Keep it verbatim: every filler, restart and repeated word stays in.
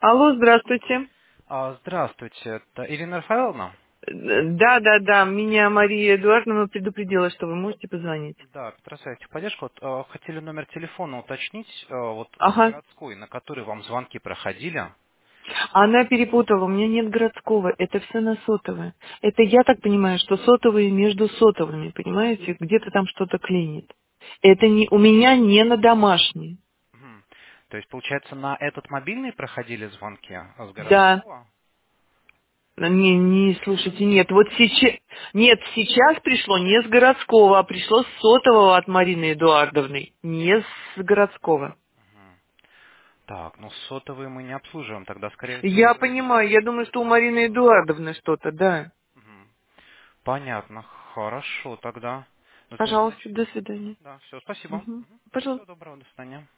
Алло, здравствуйте. А, Здравствуйте, это Ирина Рафаэловна? Э, Да, да, да, меня Мария Эдуардовна предупредила, что вы можете позвонить. Да, Петр Савельевич, поддержку. Вот, э, хотели номер телефона уточнить, э, вот с Ага. городской, на который вам звонки проходили. Она перепутала, у меня нет городского, это все на сотовое. Это я так понимаю, что сотовые между сотовыми, понимаете, где-то там что-то клинит. Это не у меня не на домашний. Мгм. То есть, получается, на этот мобильный проходили звонки а с Да. городского? Не, не, слушайте, нет, вот сейчас, нет, сейчас пришло не с городского, а пришло с сотового от Марины Эдуардовны, не с городского. Мгм. Так, ну сотовые мы не обслуживаем, тогда, скорее всего, Я вы... понимаю, я думаю, что у Марины Эдуардовны что-то, да. Мгм. Понятно, хорошо тогда. Ну, то есть, Пожалуйста, значит... до Мгм. свидания. Да, все, спасибо. Мгм. Пожалуйста. Всего доброго, до свидания.